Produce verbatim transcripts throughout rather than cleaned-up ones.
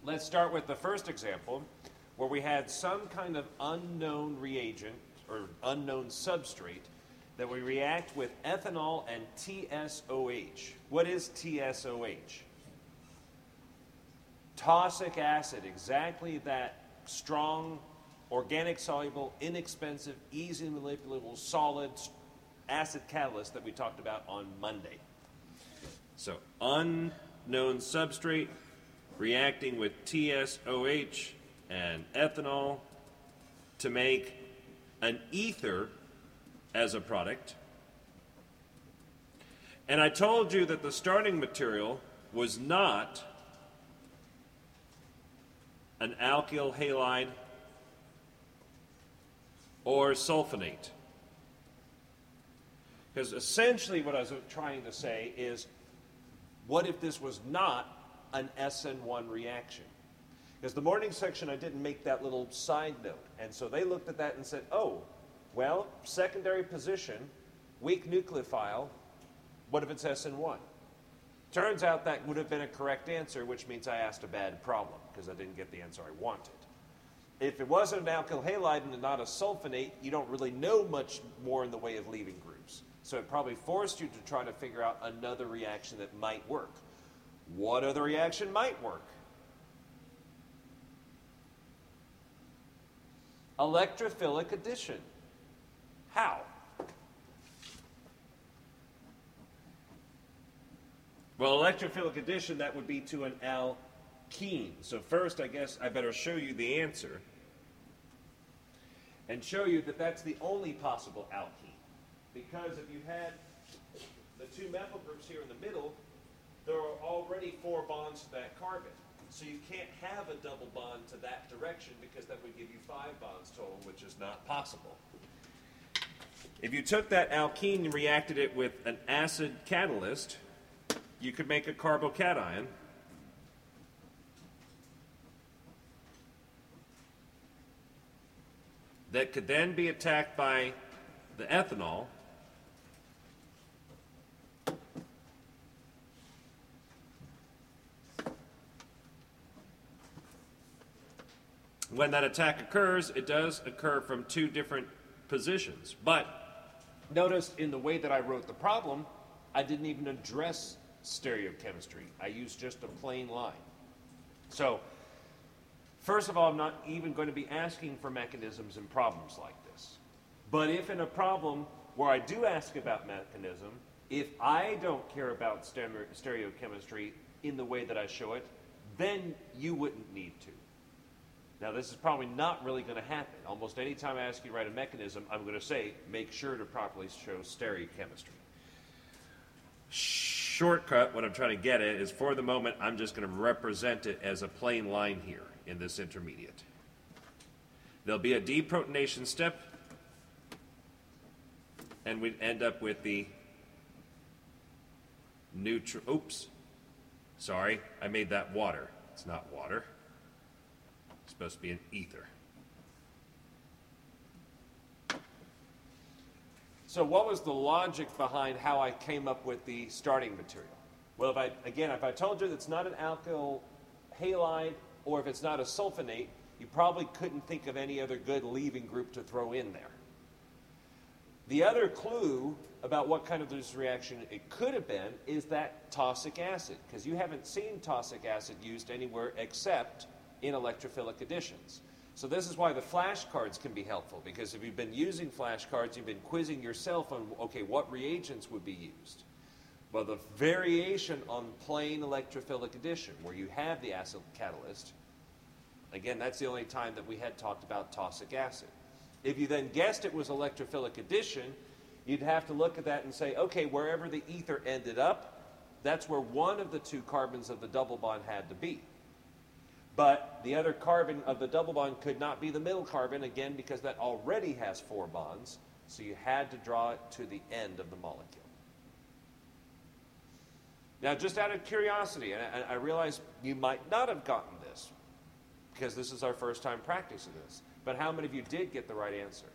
Let's start with the first example, where we had some kind of unknown reagent or unknown substrate that we react with ethanol and T S O H. What is T S O H? Tosic acid, exactly that strong, organic soluble, inexpensive, easy manipulable, solid acid catalyst that we talked about on Monday. So unknown substrate reacting with T S O H and ethanol to make an ether as a product. And I told you that the starting material was not an alkyl halide or sulfonate. Because essentially what I was trying to say is, what if this was not an S N one reaction? Because the morning section, I didn't make that little side note. And so they looked at that and said, oh, well, secondary position, weak nucleophile, what if it's S N one? Turns out that would have been a correct answer, which means I asked a bad problem because I didn't get the answer I wanted. If it wasn't an alkyl halide and not a sulfonate, you don't really know much more in the way of leaving groups. So it probably forced you to try to figure out another reaction that might work. What other reaction might work? Electrophilic addition. How? Well, electrophilic addition, that would be to an alkene. So first, I guess I better show you the answer and show you that that's the only possible alkene. Because if you had the two methyl groups here in the middle, there are already four bonds to that carbon. So you can't have a double bond to that direction because that would give you five bonds total, which is not possible. If you took that alkene and reacted it with an acid catalyst, you could make a carbocation. That could then be attacked by the ethanol. When that attack occurs, it does occur from two different positions. But notice in the way that I wrote the problem, I didn't even address stereochemistry. I used just a plain line. So, first of all, I'm not even going to be asking for mechanisms in problems like this. But if in a problem where I do ask about mechanism, if I don't care about stereochemistry in the way that I show it, then you wouldn't need to. Now, this is probably not really going to happen. Almost any time I ask you to write a mechanism, I'm going to say, make sure to properly show stereochemistry. Shortcut, what I'm trying to get at is, for the moment, I'm just going to represent it as a plain line here in this intermediate. There'll be a deprotonation step, and we'd end up with the neutral, oops, sorry, I made that water. It's not water. It's supposed to be an ether. So what was the logic behind how I came up with the starting material? Well, if I, again, if I told you that it's not an alkyl halide or if it's not a sulfonate, you probably couldn't think of any other good leaving group to throw in there. The other clue about what kind of this reaction it could have been is that tosic acid, because you haven't seen tosic acid used anywhere except in electrophilic additions. So this is why the flashcards can be helpful, because if you've been using flashcards, you've been quizzing yourself on, okay, what reagents would be used? Well, the variation on plain electrophilic addition, where you have the acid catalyst, again, that's the only time that we had talked about tosic acid. If you then guessed it was electrophilic addition, you'd have to look at that and say, okay, wherever the ether ended up, that's where one of the two carbons of the double bond had to be. But the other carbon of the double bond could not be the middle carbon, again, because that already has four bonds. So you had to draw it to the end of the molecule. Now, just out of curiosity, and I, I realize you might not have gotten this, because this is our first time practicing this, but how many of you did get the right answer?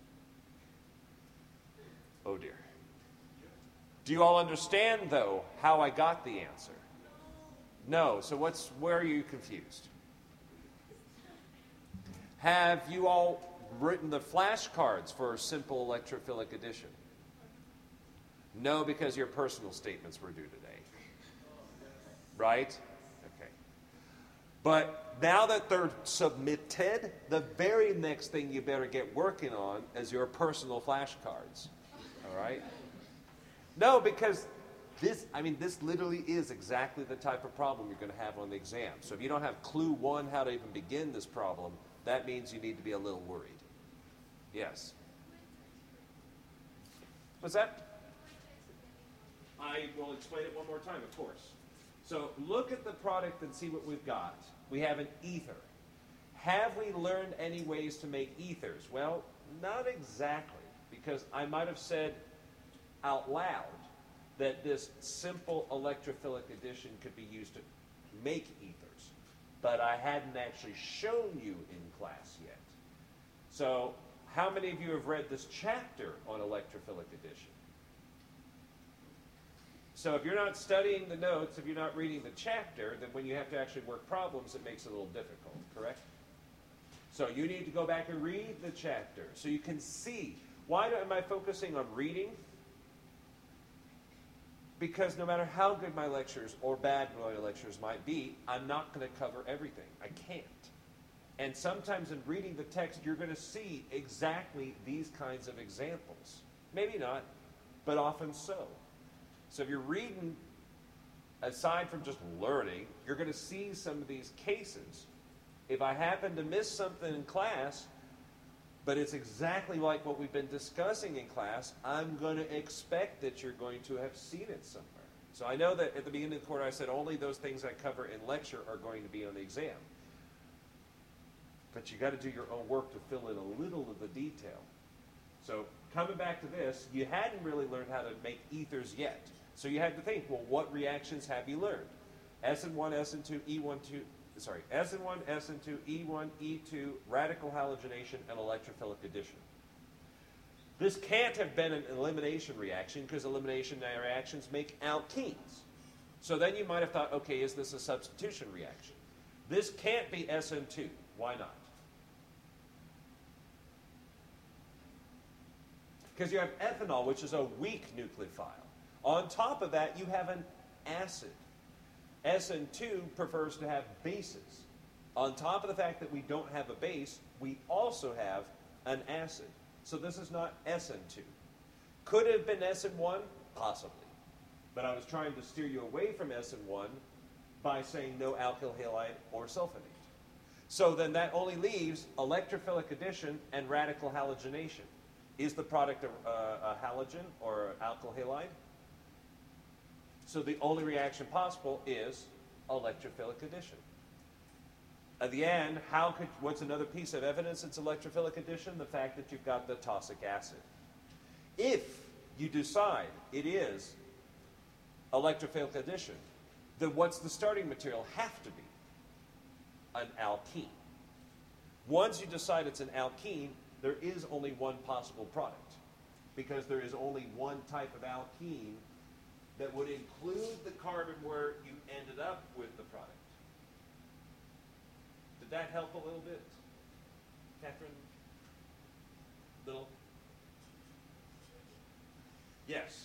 Oh, dear. Do you all understand, though, how I got the answer? No. So what's, where are you confused? Have you all written the flashcards for simple electrophilic addition? No, because your personal statements were due today. Right? Okay. But now that they're submitted, the very next thing you better get working on is your personal flashcards. All right? No, because this, I mean, this literally is exactly the type of problem you're going to have on the exam. So if you don't have clue one how to even begin this problem, that means you need to be a little worried. Yes? What's that? I will explain it one more time, of course. So look at the product and see what we've got. We have an ether. Have we learned any ways to make ethers? Well, not exactly, because I might have said out loud that this simple electrophilic addition could be used to make ethers, but I hadn't actually shown you in class yet. So how many of you have read this chapter on electrophilic addition? So if you're not studying the notes, if you're not reading the chapter, then when you have to actually work problems, it makes it a little difficult, correct? So you need to go back and read the chapter so you can see. Why am I focusing on reading? Because no matter how good my lectures or bad my lectures might be, I'm not going to cover everything. I can't. And sometimes in reading the text, you're going to see exactly these kinds of examples. Maybe not, but often so. So if you're reading, aside from just learning, you're going to see some of these cases. If I happen to miss something in class, but it's exactly like what we've been discussing in class, I'm going to expect that you're going to have seen it somewhere. So I know that at the beginning of the quarter I said only those things I cover in lecture are going to be on the exam. But you got to do your own work to fill in a little of the detail. So coming back to this, you hadn't really learned how to make ethers yet. So you had to think, well, what reactions have you learned? S N one, S N two, E one, two, sorry, S N one, S N two, E one, E two, radical halogenation, and electrophilic addition. This can't have been an elimination reaction because elimination reactions make alkenes. So then you might have thought, okay, is this a substitution reaction? This can't be S N two. Why not? Because you have ethanol, which is a weak nucleophile. On top of that, you have an acid. S N two prefers to have bases. On top of the fact that we don't have a base, we also have an acid. So this is not S N two. Could it have been S N one? Possibly. But I was trying to steer you away from S N one by saying no alkyl halide or sulfonate. So then that only leaves electrophilic addition and radical halogenation. Is the product a, a, a halogen or alkyl halide? So the only reaction possible is electrophilic addition. At the end, how could, what's another piece of evidence it's electrophilic addition? The fact that you've got the tosic acid. If you decide it is electrophilic addition, then what's the starting material have to be? An alkene. Once you decide it's an alkene, there is only one possible product, because there is only one type of alkene that would include the carbon where you ended up with the product. Did that help a little bit, Catherine? Little? Yes.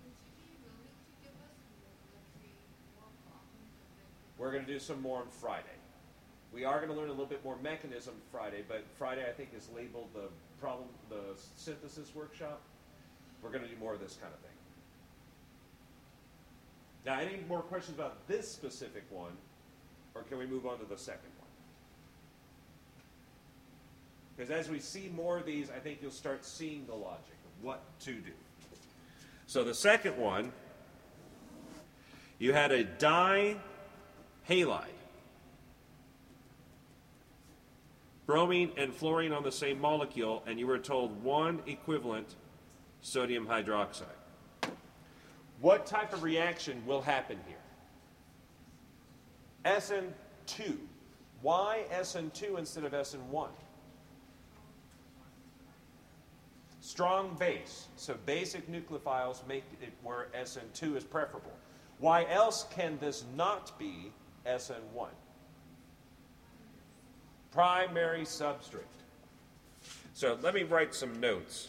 We're going to do some more on Friday. We are going to learn a little bit more mechanism Friday, but Friday I think is labeled the problem, the synthesis workshop. We're going to do more of this kind of thing. Now, any more questions about this specific one, or can we move on to the second one? Because as we see more of these, I think you'll start seeing the logic of what to do. So the second one, you had a dihalide. Bromine and fluorine on the same molecule, and you were told one equivalent sodium hydroxide. What type of reaction will happen here? S N two. Why S N two instead of S N one? Strong base. So basic nucleophiles make it where S N two is preferable. Why else can this not be S N one? primary substrate. So let me write some notes.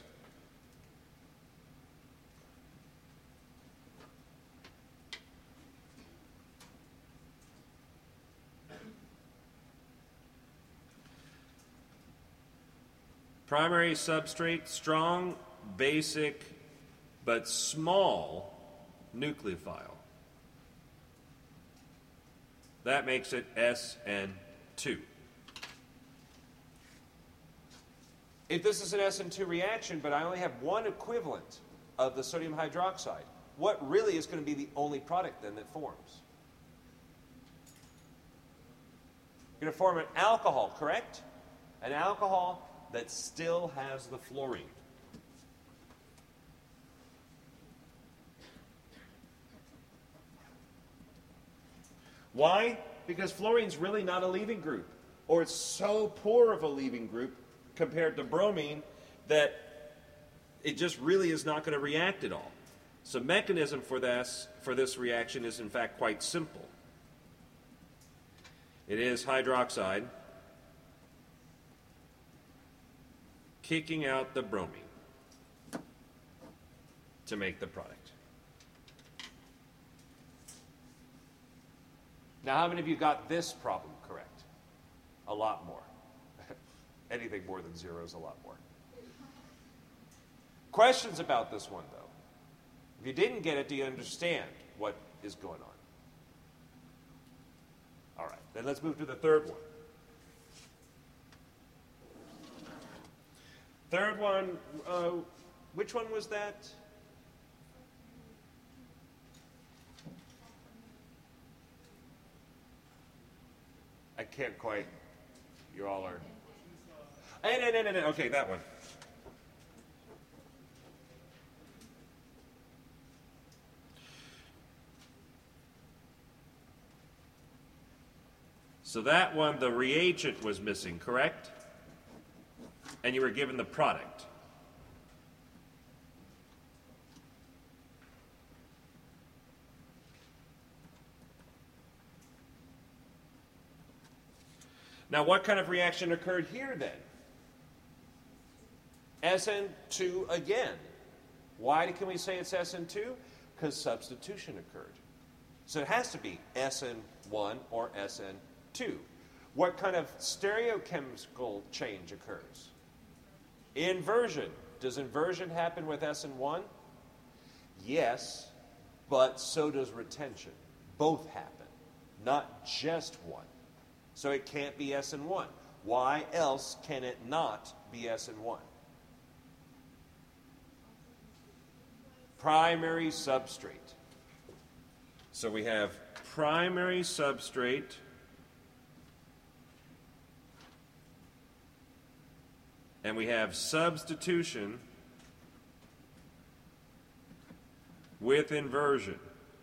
Primary substrate, strong, basic, but small nucleophile. That makes it S N two. If this is an S N two reaction, but I only have one equivalent of the sodium hydroxide, what really is going to be the only product then that forms? You're going to form an alcohol, correct? An alcohol that still has the fluorine. Why? Because fluorine's really not a leaving group, or it's so poor of a leaving group compared to bromine that it just really is not going to react at all. So mechanism for this, for this reaction is in fact quite simple. It is hydroxide kicking out the bromine to make the product. Now, how many of you got this problem correct? A lot more. Anything more than zero is a lot more. Questions about this one, though? If you didn't get it, do you understand what is going on? All right, then let's move to the third one. Third one, uh, which one was that? I can't quite, you all are. Hey, no, no, no, no, okay, that one. So that one, the reagent was missing, correct? And you were given the product. Now, what kind of reaction occurred here then? S N two again. Why can we say it's S N two? Because substitution occurred. So it has to be S N one or S N two. What kind of stereochemical change occurs? Inversion. Does inversion happen with S N one? Yes, but so does retention. Both happen, not just one. So it can't be S N one. Why else can it not be S N one? Primary substrate. So we have primary substrate and we have substitution with inversion.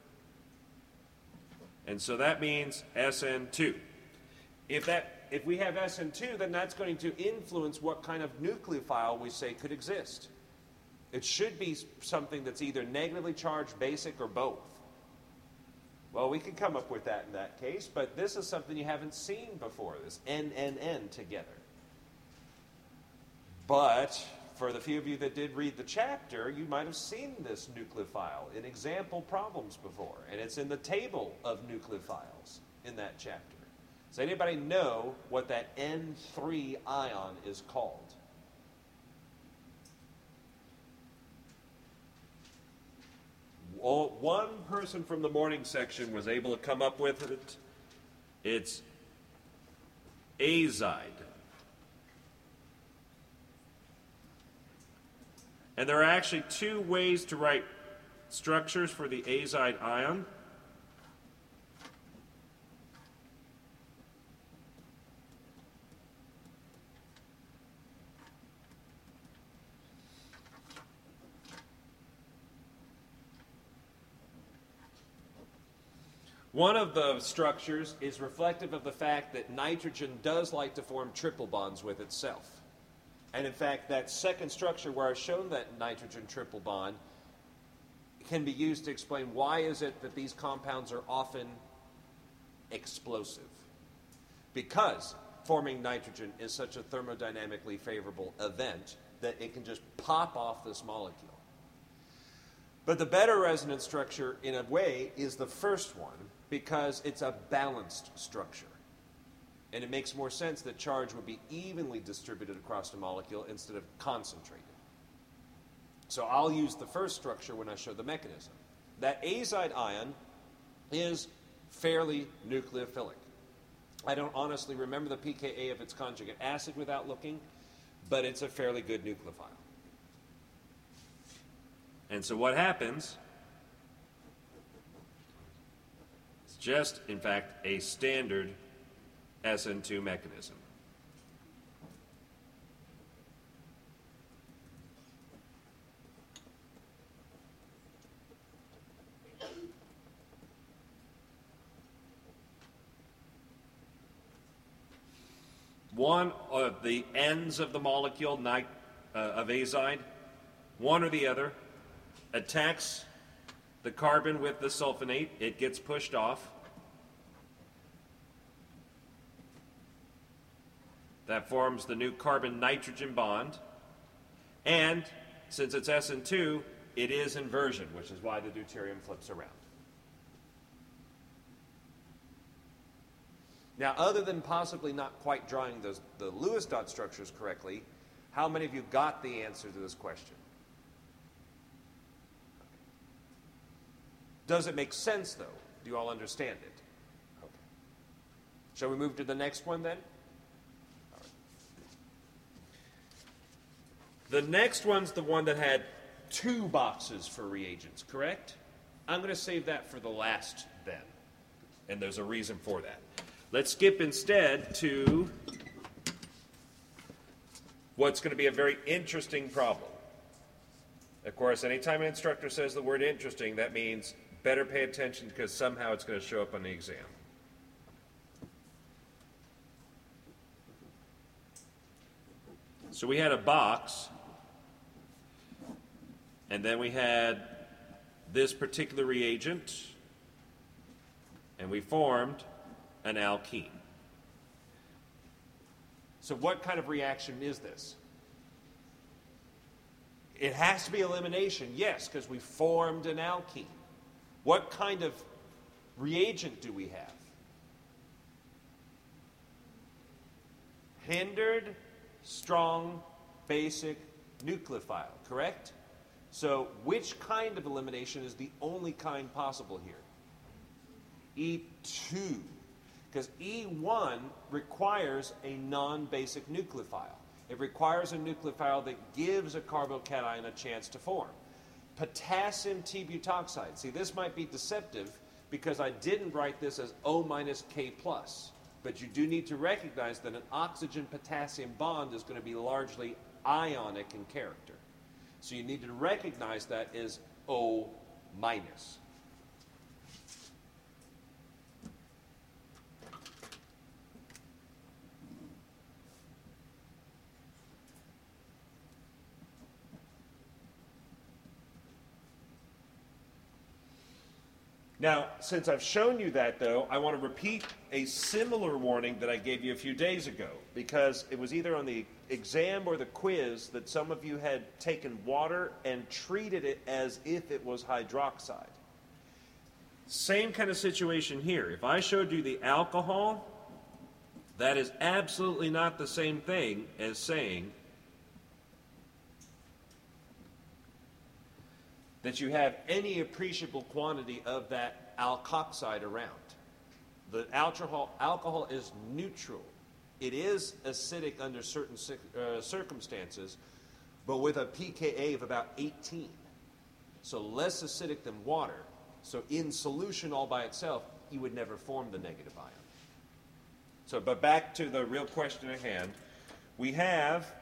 And so that means S N two. If that, if we have S N two, then that's going to influence what kind of nucleophile we say could exist. It should be something that's either negatively charged, basic, or both. Well, we could come up with that in that case, but this is something you haven't seen before, this N N N together. But for the few of you that did read the chapter, you might have seen this nucleophile in example problems before, and it's in the table of nucleophiles in that chapter. Does anybody know what that N three ion is called? Well, one person from the morning section was able to come up with it. It's azide. And there are actually two ways to write structures for the azide ion. One of the structures is reflective of the fact that nitrogen does like to form triple bonds with itself. And in fact, that second structure where I've shown that nitrogen triple bond can be used to explain why is it that these compounds are often explosive. Because forming nitrogen is such a thermodynamically favorable event that it can just pop off this molecule. But the better resonance structure, in a way, is the first one because it's a balanced structure. And it makes more sense that charge would be evenly distributed across the molecule instead of concentrated. So I'll use the first structure when I show the mechanism. That azide ion is fairly nucleophilic. I don't honestly remember the pKa of its conjugate acid without looking, but it's a fairly good nucleophile. And so what happens is just, in fact, a standard S N two mechanism. One of the ends of the molecule nit- uh, of azide, one or the other, attacks the carbon with the sulfonate. It gets pushed off. That forms the new carbon-nitrogen bond. And since it's S N two, it is inversion, which is why the deuterium flips around. Now, other than possibly not quite drawing those, the Lewis dot structures correctly, how many of you got the answer to this question? Does it make sense, though? Do you all understand it? Okay. Shall we move to the next one, then? All right. The next one's the one that had two boxes for reagents, correct? I'm going to save that for the last, then. And there's a reason for that. Let's skip instead to what's going to be a very interesting problem. Of course, anytime an instructor says the word interesting, that means better pay attention because somehow it's going to show up on the exam. So we had a box, and then we had this particular reagent, and we formed an alkene. So what kind of reaction is this? It has to be elimination, yes, because we formed an alkene. What kind of reagent do we have? Hindered, strong, basic nucleophile, correct? So which kind of elimination is the only kind possible here? E two. Because E one requires a non-basic nucleophile. It requires a nucleophile that gives a carbocation a chance to form. Potassium T-butoxide. See, this might be deceptive because I didn't write this as O minus K plus. But you do need to recognize that an oxygen-potassium bond is going to be largely ionic in character. So you need to recognize that as O minus. Now, since I've shown you that, though, I want to repeat a similar warning that I gave you a few days ago, because it was either on the exam or the quiz that some of you had taken water and treated it as if it was hydroxide. Same kind of situation here. If I showed you the alcohol, that is absolutely not the same thing as saying that you have any appreciable quantity of that alkoxide around. The alcohol, alcohol is neutral. It is acidic under certain uh, circumstances, but with a pKa of about eighteen. So less acidic than water. So in solution all by itself, you would never form the negative ion. So, but back to the real question at hand. We have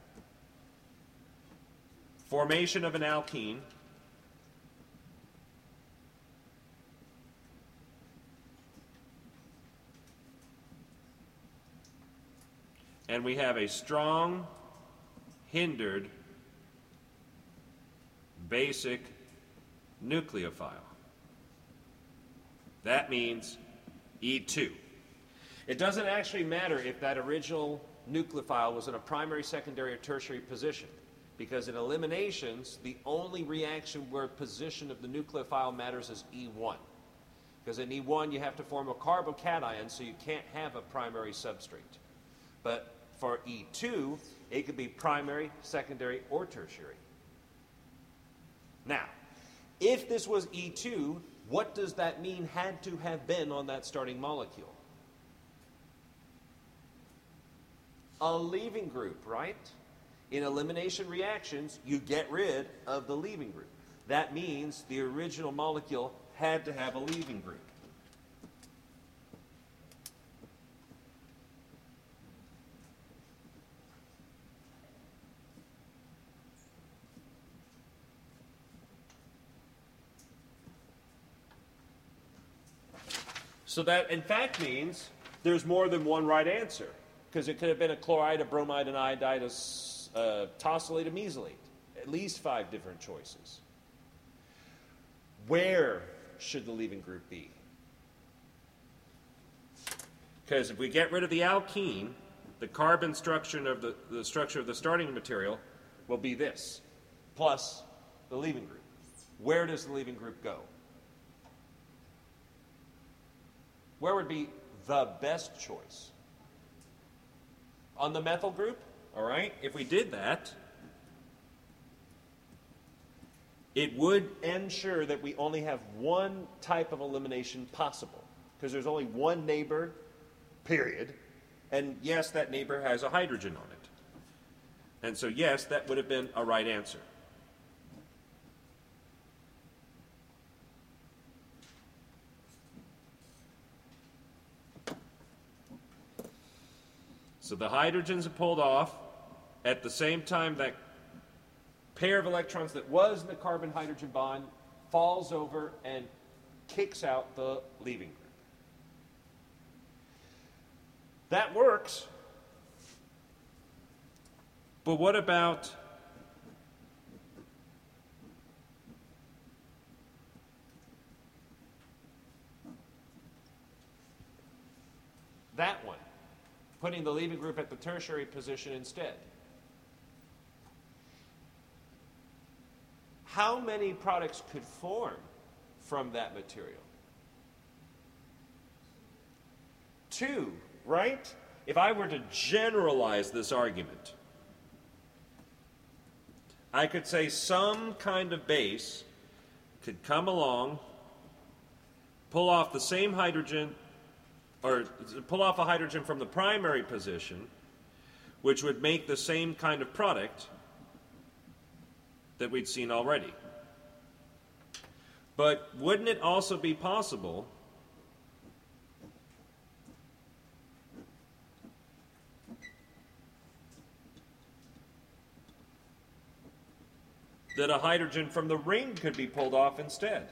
formation of an alkene. And we have a strong, hindered, basic nucleophile. That means E two. It doesn't actually matter if that original nucleophile was in a primary, secondary, or tertiary position, because in eliminations, the only reaction where position of the nucleophile matters is E one. Because in E one, you have to form a carbocation, so you can't have a primary substrate. But for E two, it could be primary, secondary, or tertiary. Now, if this was E two, what does that mean had to have been on that starting molecule? A leaving group, right? In elimination reactions, you get rid of the leaving group. That means the original molecule had to have a leaving group. So that, in fact, means there's more than one right answer, because it could have been a chloride, a bromide, an iodide, a uh, tosylate, a mesylate. At least five different choices. Where should the leaving group be? Because if we get rid of the alkene, the carbon structure of the, the structure of the starting material will be this, plus the leaving group. Where does the leaving group go? Where would be the best choice? On the methyl group? All right, if we did that, it would ensure that we only have one type of elimination possible, because there's only one neighbor, period, and yes, that neighbor has a hydrogen on it. And so yes, that would have been a right answer. So the hydrogens are pulled off at the same time that pair of electrons that was in the carbon-hydrogen bond falls over and kicks out the leaving group. That works. But what about that one? Putting the leaving group at the tertiary position instead. How many products could form from that material? Two, right? If I were to generalize this argument, I could say some kind of base could come along, pull off the same hydrogen, or pull off a hydrogen from the primary position, which would make the same kind of product that we'd seen already. But wouldn't it also be possible that a hydrogen from the ring could be pulled off instead?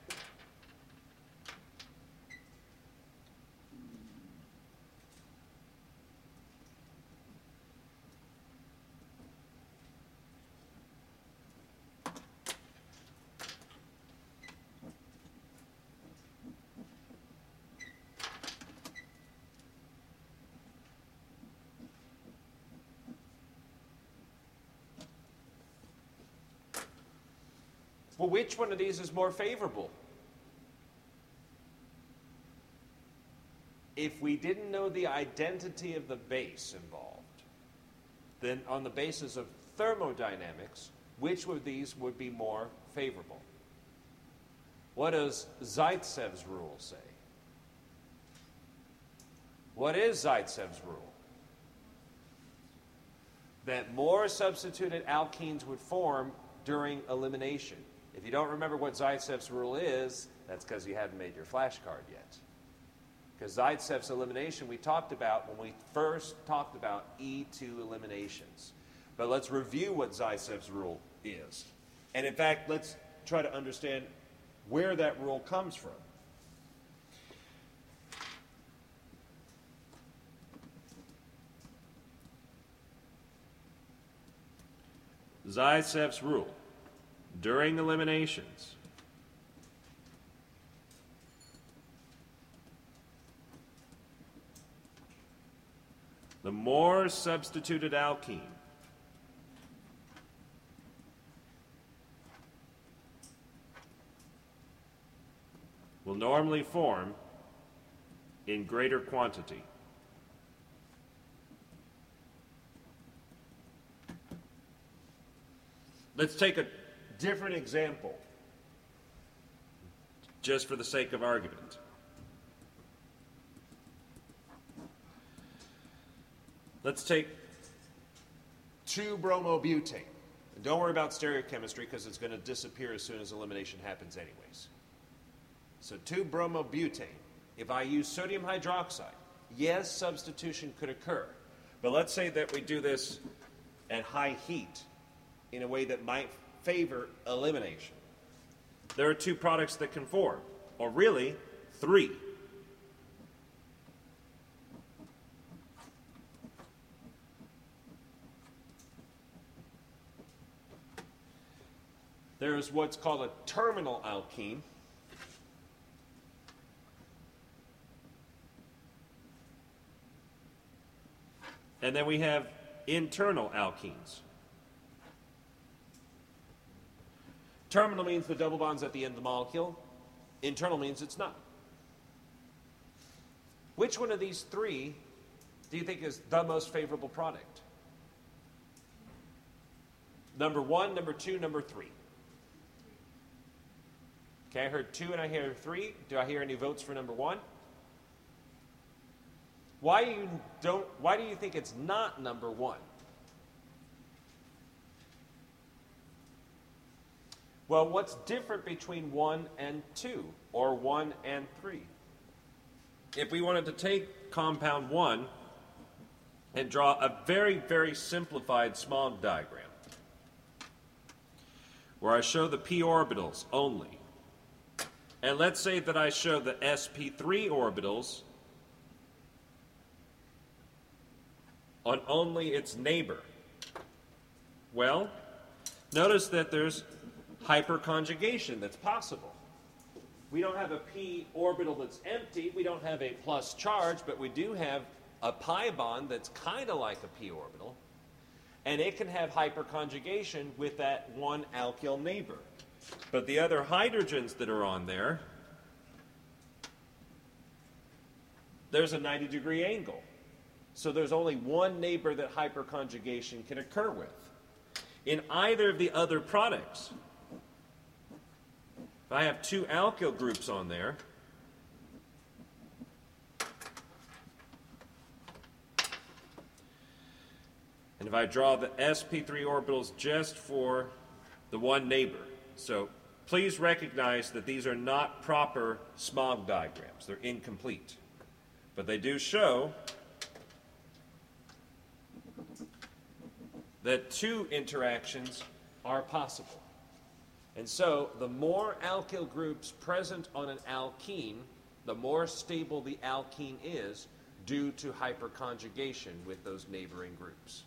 Well, which one of these is more favorable? If we didn't know the identity of the base involved, then on the basis of thermodynamics, which of these would be more favorable? What does Zaitsev's rule say? What is Zaitsev's rule? That more substituted alkenes would form during elimination. If you don't remember what Zaitsev's rule is, that's because you haven't made your flashcard yet. Because Zaitsev's elimination we talked about when we first talked about E two eliminations. But let's review what Zaitsev's rule is. And in fact, let's try to understand where that rule comes from. Zaitsev's rule. During eliminations, the more substituted alkene will normally form in greater quantity. Let's take a different example, just for the sake of argument. Let's take two bromobutane. And don't worry about stereochemistry because it's going to disappear as soon as elimination happens anyways. So two bromobutane. If I use sodium hydroxide, yes, substitution could occur. But let's say that we do this at high heat in a way that might favor elimination. There are two products that can form, or really, three. There's what's called a terminal alkene. And then we have internal alkenes. Terminal means the double bond's at the end of the molecule. Internal means it's not. Which one of these three do you think is the most favorable product? Number one, number two, number three. Okay, I heard two and I hear three. Do I hear any votes for number one? Why you don't? Why do you think it's not number one? Well, what's different between one and two, or one and three? If we wanted to take compound one and draw a very, very simplified smog diagram, where I show the p orbitals only, and let's say that I show the s p three orbitals on only its neighbor. Well, notice that there's hyperconjugation that's possible. We don't have a p orbital that's empty, we don't have a plus charge, but we do have a pi bond that's kind of like a p orbital, and it can have hyperconjugation with that one alkyl neighbor. But the other hydrogens that are on there, there's a ninety degree angle. So there's only one neighbor that hyperconjugation can occur with. In either of the other products, if I have two alkyl groups on there, and if I draw the s p three orbitals just for the one neighbor, so please recognize that these are not proper smog diagrams. They're incomplete. But they do show that two interactions are possible. And so the more alkyl groups present on an alkene, the more stable the alkene is due to hyperconjugation with those neighboring groups.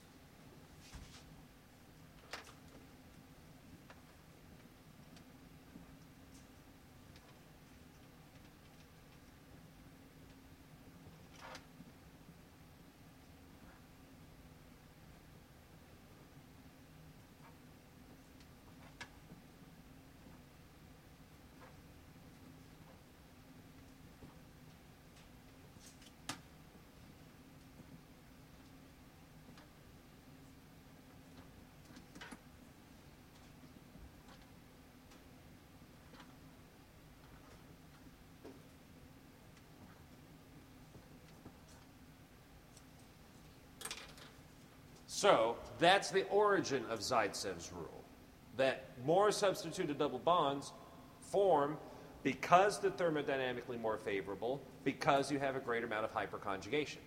So that's the origin of Zaitsev's rule, that more substituted double bonds form because they're thermodynamically more favorable, because you have a greater amount of hyperconjugation.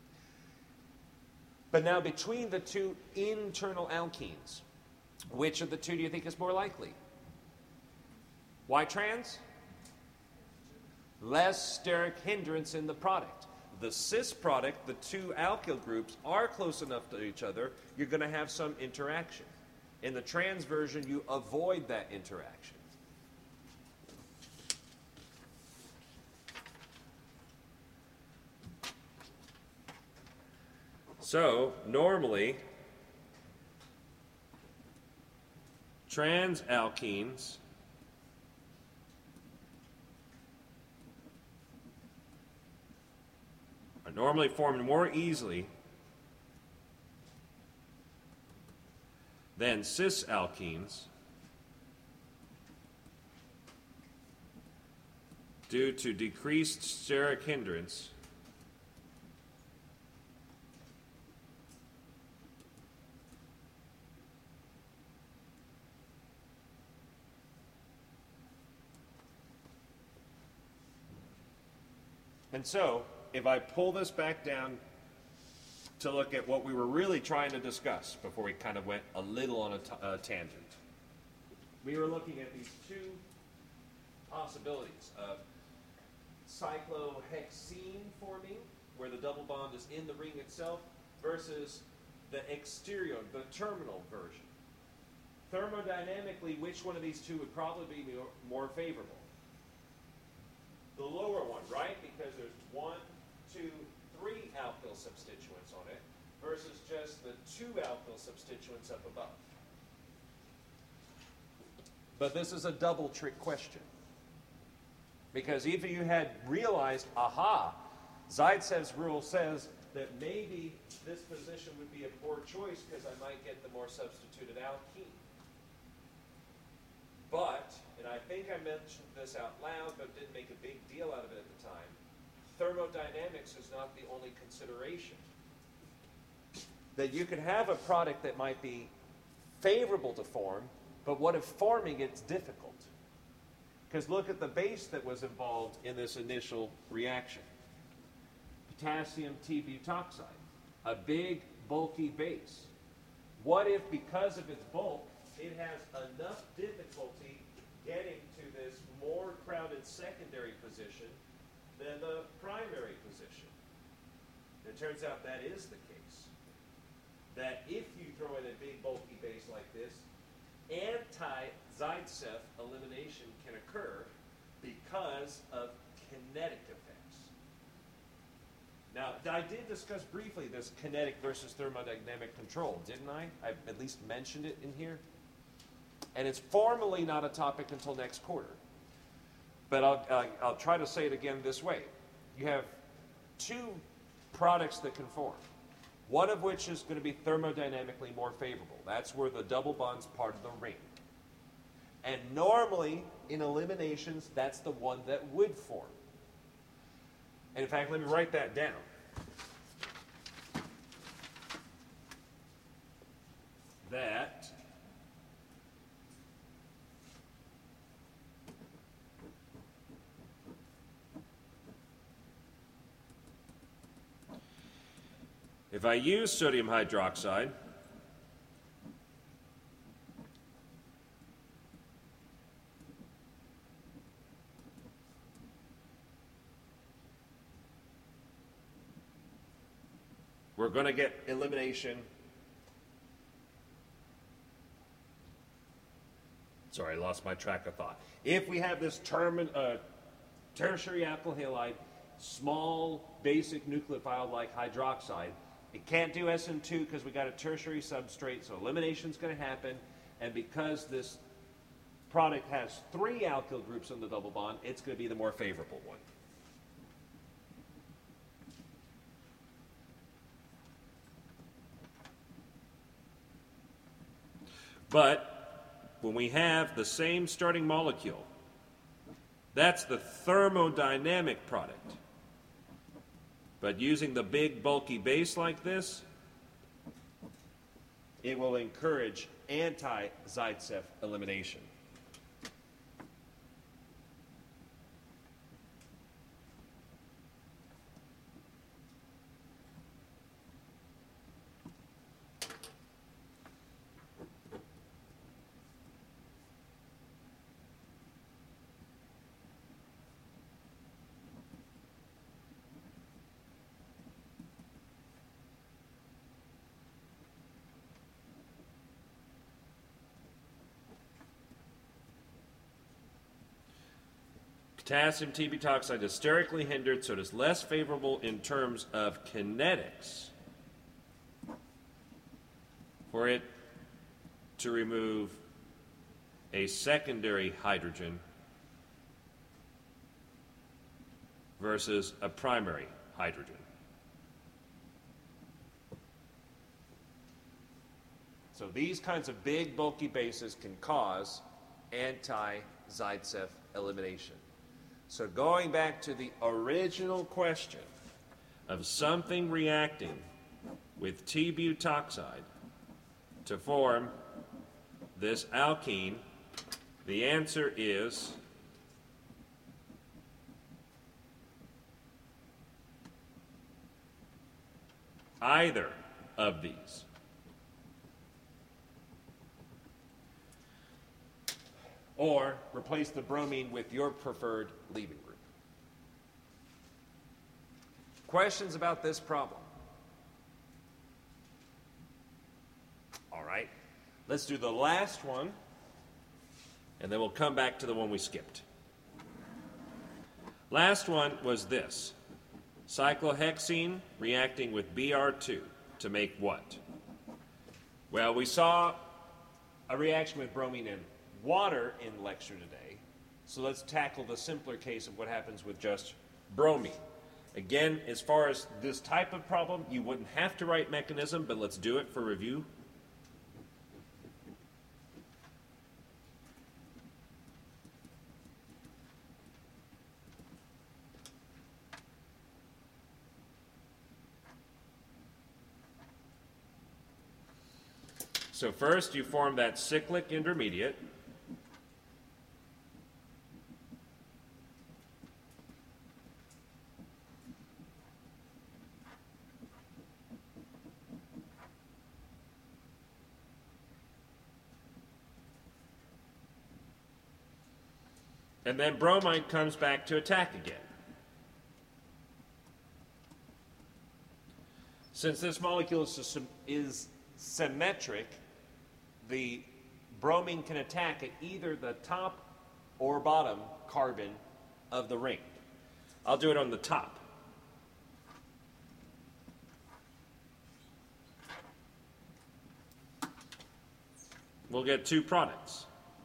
But now between the two internal alkenes, which of the two do you think is more likely? Why trans? Less steric hindrance in the product. The cis product, the two alkyl groups, are close enough to each other, you're going to have some interaction. In the trans version, you avoid that interaction. So, normally, transalkenes are normally formed more easily than cisalkenes due to decreased steric hindrance And so, if I pull this back down to look at what we were really trying to discuss before we kind of went a little on a t- uh, tangent, we were looking at these two possibilities of cyclohexene forming, where the double bond is in the ring itself, versus the exterior, the terminal version. Thermodynamically, which one of these two would probably be more, more favorable? The lower one, right? Because there's one, two, three alkyl substituents on it versus just the two alkyl substituents up above. But this is a double trick question. Because if you had realized, aha, Zaitsev's rule says that maybe this position would be a poor choice because I might get the more substituted alkene. But, and I think I mentioned this out loud, but didn't make a big deal out of it at the time, thermodynamics is not the only consideration. That you could have a product that might be favorable to form, but what if forming it's difficult? Because look at the base that was involved in this initial reaction. Potassium T-butoxide, a big, bulky base. What if, because of its bulk, it has enough difficulty getting to this more crowded secondary position than the primary position? It turns out that is the case. That if you throw in a big bulky base like this, anti-Zaitsev elimination can occur because of kinetic effects. Now, I did discuss briefly this kinetic versus thermodynamic control, didn't I? I at least mentioned it in here. And it's formally not a topic until next quarter. But I'll, uh, I'll try to say it again this way. You have two products that can form, one of which is going to be thermodynamically more favorable. That's where the double bond's part of the ring. And normally, in eliminations, that's the one that would form. And in fact, let me write that down. That if I use sodium hydroxide, we're going to get elimination. Sorry, I lost my track of thought. If we have this term, uh, tertiary alkyl halide, small, basic nucleophile like hydroxide, it can't do S N two because we got a tertiary substrate, so elimination is going to happen. And because this product has three alkyl groups in the double bond, it's going to be the more favorable one. But when we have the same starting molecule, that's the thermodynamic product. But using the big bulky base like this, it will encourage anti-Zaitsev elimination. Potassium T-butoxide is sterically hindered, so it is less favorable in terms of kinetics for it to remove a secondary hydrogen versus a primary hydrogen. So these kinds of big, bulky bases can cause anti-Zaitsev elimination. So going back to the original question of something reacting with T-butoxide to form this alkene, the answer is either of these. Or replace the bromine with your preferred leaving group. Questions about this problem? All right, let's do the last one, and then we'll come back to the one we skipped. Last one was this. Cyclohexene reacting with B R two to make what? Well, we saw a reaction with bromine and water in lecture today, so let's tackle the simpler case of what happens with just bromine. Again, as far as this type of problem, you wouldn't have to write mechanism, but let's do it for review. So first you form that cyclic intermediate. And then bromine comes back to attack again. Since this molecule is, is symmetric, the bromine can attack at either the top or bottom carbon of the ring. I'll do it on the top. We'll get two products.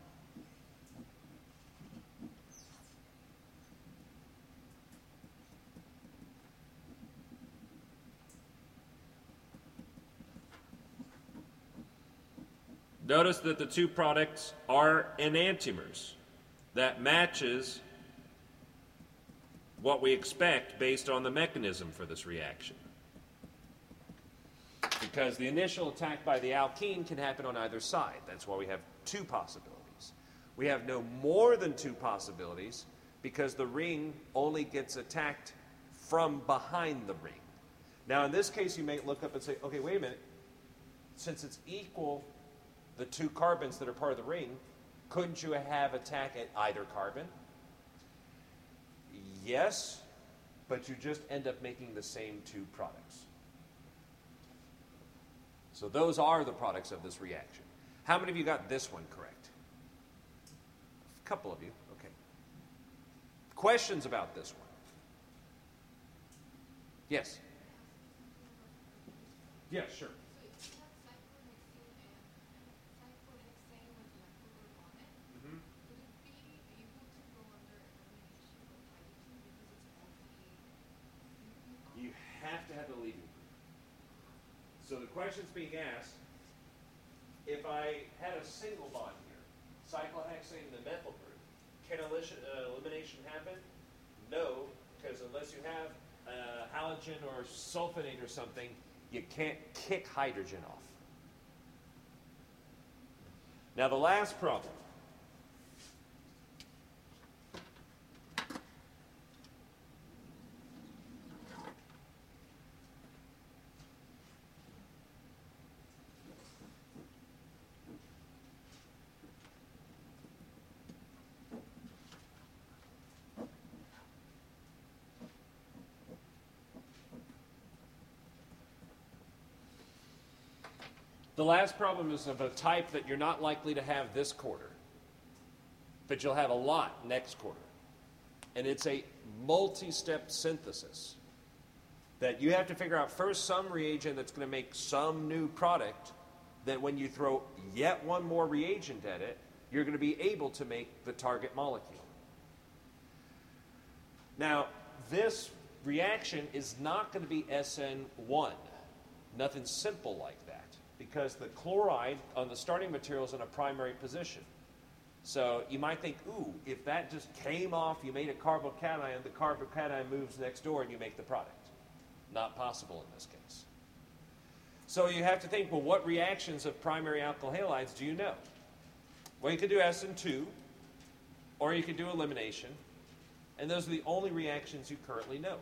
Notice that the two products are enantiomers. That matches what we expect based on the mechanism for this reaction. Because the initial attack by the alkene can happen on either side. That's why we have two possibilities. We have no more than two possibilities because the ring only gets attacked from behind the ring. Now in this case you may look up and say, okay, wait a minute. Since it's equal the two carbons that are part of the ring, couldn't you have attack at either carbon? Yes, but you just end up making the same two products. So those are the products of this reaction. How many of you got this one correct? A couple of you, okay. Questions about this one? Yes? Yeah, sure. Have to have the leaving group. So the question's being asked, if I had a single bond here, cyclohexane and the methyl group, can elimination happen? No, because unless you have uh, halogen or sulfonate or something, you can't kick hydrogen off. Now the last problem. The last problem is of a type that you're not likely to have this quarter, but you'll have a lot next quarter. And it's a multi-step synthesis that you have to figure out first some reagent that's going to make some new product that when you throw yet one more reagent at it, you're going to be able to make the target molecule. Now, this reaction is not going to be S N one. Nothing simple like that, because the chloride on the starting material is in a primary position. So you might think, ooh, if that just came off, you made a carbocation, the carbocation moves next door and you make the product. Not possible in this case. So you have to think, well, what reactions of primary alkyl halides do you know? Well, you could do S N two, or you could do elimination, and those are the only reactions you currently know.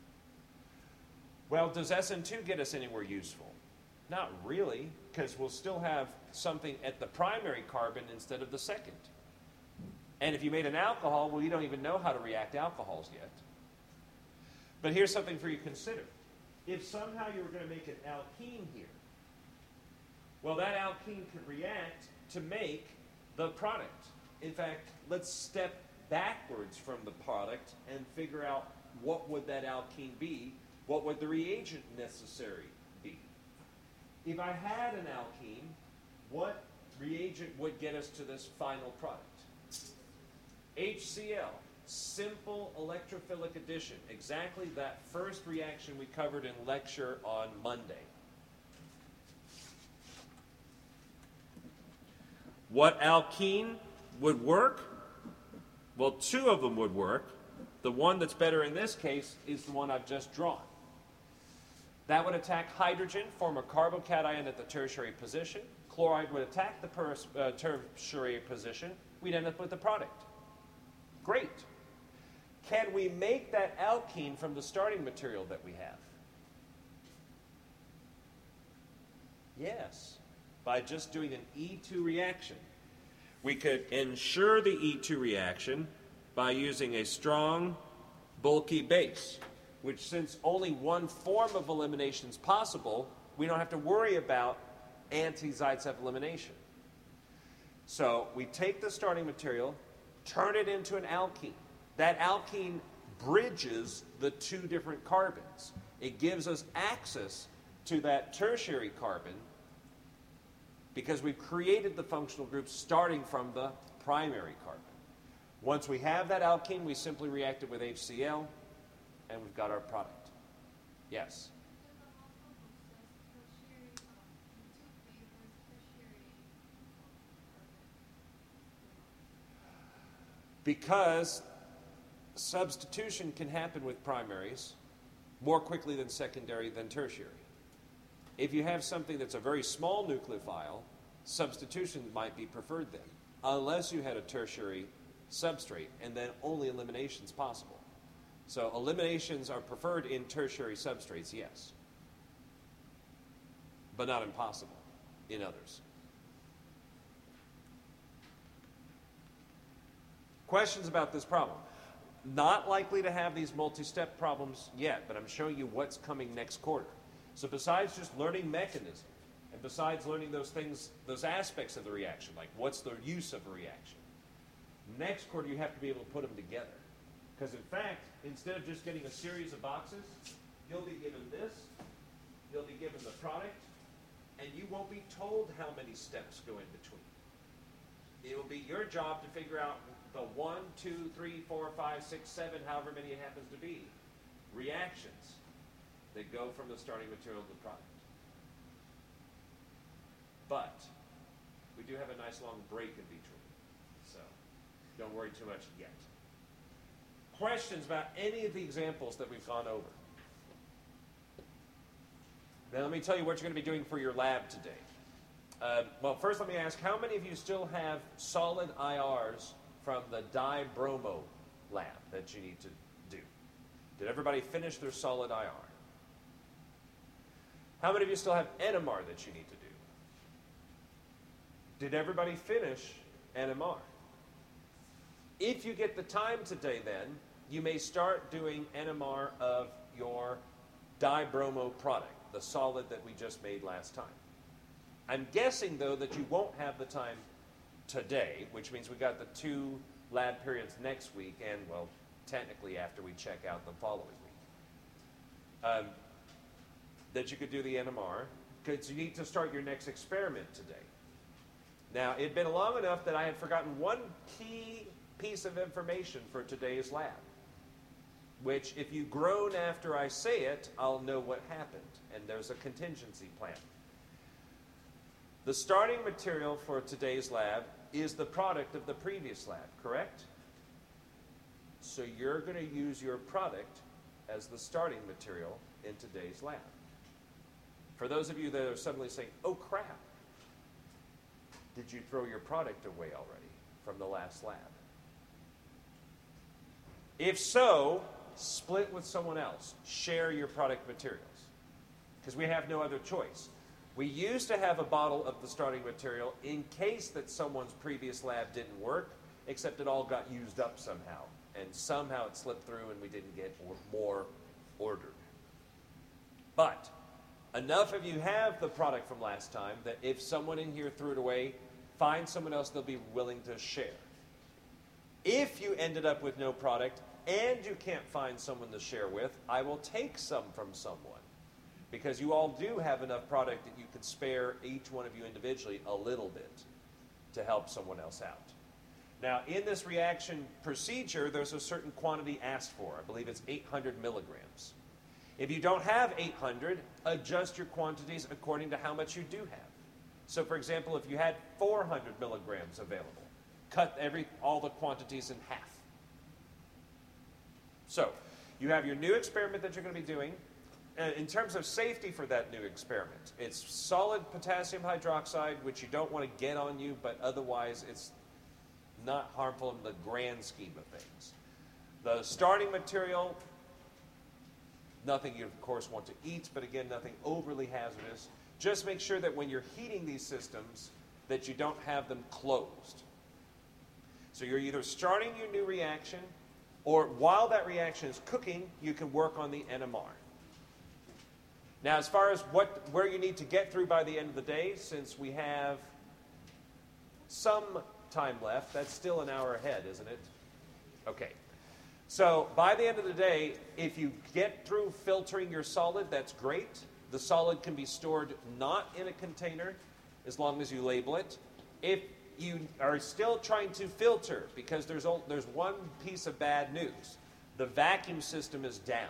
Well, does S N two get us anywhere useful? Not really, because we'll still have something at the primary carbon instead of the second. And if you made an alcohol, well, you don't even know how to react alcohols yet. But here's something for you to consider. If somehow you were going to make an alkene here, well, that alkene could react to make the product. In fact, let's step backwards from the product and figure out what would that alkene be, what would the reagent necessary be. If I had an alkene, what reagent would get us to this final product? H C l, simple electrophilic addition, exactly that first reaction we covered in lecture on Monday. What alkene would work? Well, two of them would work. The one that's better in this case is the one I've just drawn. That would attack hydrogen, form a carbocation at the tertiary position. Chloride would attack the pers uh, tertiary position. We'd end up with the product. Great. Can we make that alkene from the starting material that we have? Yes, by just doing an E two reaction. We could ensure the E two reaction by using a strong, bulky base, which, since only one form of elimination is possible, we don't have to worry about anti-Zaitsev elimination. So we take the starting material, turn it into an alkene. That alkene bridges the two different carbons. It gives us access to that tertiary carbon because we've created the functional group starting from the primary carbon. Once we have that alkene, we simply react it with H C l, and we've got our product. Yes? Because substitution can happen with primaries more quickly than secondary than tertiary. If you have something that's a very small nucleophile, substitution might be preferred then, unless you had a tertiary substrate, and then only elimination is possible. So eliminations are preferred in tertiary substrates, yes, but not impossible in others. Questions about this problem? Not likely to have these multi-step problems yet, but I'm showing you what's coming next quarter. So besides just learning mechanism, and besides learning those things, those aspects of the reaction, like what's the use of a reaction, next quarter you have to be able to put them together. Because in fact, instead of just getting a series of boxes, you'll be given this, you'll be given the product, and you won't be told how many steps go in between. It will be your job to figure out the one, two, three, four, five, six, seven, however many it happens to be, reactions that go from the starting material to the product. But we do have a nice long break in between, so don't worry too much yet. Questions about any of the examples that we've gone over? Now let me tell you what you're going to be doing for your lab today. Uh, well, first let me ask, how many of you still have solid I Rs from the dibromo lab that you need to do? Did everybody finish their solid I R? How many of you still have N M R that you need to do? Did everybody finish N M R? If you get the time today, then, you may start doing N M R of your dibromo product, the solid that we just made last time. I'm guessing, though, that you won't have the time today, which means we got the two lab periods next week and, well, technically after we check out the following week. Um, that you could do the N M R, because you need to start your next experiment today. Now, it had been long enough that I had forgotten one key piece of information for today's lab, which if you groan after I say it, I'll know what happened, and there's a contingency plan. The starting material for today's lab is the product of the previous lab, correct? So you're going to use your product as the starting material in today's lab. For those of you that are suddenly saying, oh crap, did you throw your product away already from the last lab? If so, split with someone else. Share your product materials, because we have no other choice. We used to have a bottle of the starting material in case that someone's previous lab didn't work, except it all got used up somehow. And somehow it slipped through and we didn't get more ordered. But enough of you have the product from last time that if someone in here threw it away, find someone else they'll be willing to share. If you ended up with no product and you can't find someone to share with, I will take some from someone. Because you all do have enough product that you could spare each one of you individually a little bit to help someone else out. Now, in this reaction procedure, there's a certain quantity asked for. I believe it's eight hundred milligrams. If you don't have eight hundred, adjust your quantities according to how much you do have. So, for example, if you had four hundred milligrams available, cut every, all the quantities in half. So, you have your new experiment that you're going to be doing. And in terms of safety for that new experiment, it's solid potassium hydroxide, which you don't want to get on you, but otherwise it's not harmful in the grand scheme of things. The starting material, nothing you of course want to eat, but again, nothing overly hazardous. Just make sure that when you're heating these systems, that you don't have them closed. So you're either starting your new reaction, or while that reaction is cooking, you can work on the N M R. Now, as far as what, where you need to get through by the end of the day, since we have some time left, that's still an hour ahead, isn't it? Okay. So by the end of the day, if you get through filtering your solid, that's great. The solid can be stored not in a container, as long as you label it. If you are still trying to filter, because there's, there's one piece of bad news. The vacuum system is down.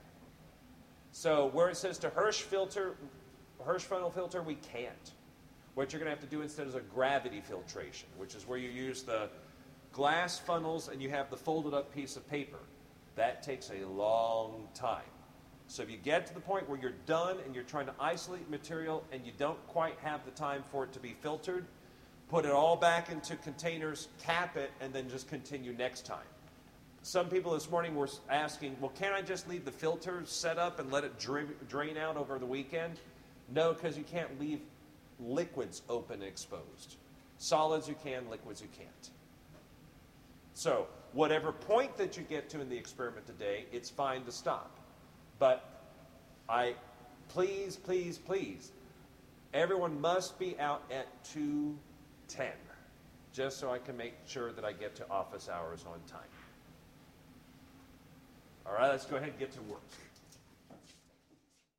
So where it says to Hirsch filter, Hirsch funnel filter, we can't. What you're going to have to do instead is a gravity filtration, which is where you use the glass funnels and you have the folded up piece of paper. That takes a long time. So if you get to the point where you're done and you're trying to isolate material and you don't quite have the time for it to be filtered, put it all back into containers, cap it, and then just continue next time. Some people this morning were asking, well, can't I just leave the filter set up and let it dra drain out over the weekend? No, because you can't leave liquids open and exposed. Solids you can, liquids you can't. So whatever point that you get to in the experiment today, it's fine to stop. But I, please, please, please, everyone must be out at two ten, just so I can make sure that I get to office hours on time. All right, let's go ahead and get to work.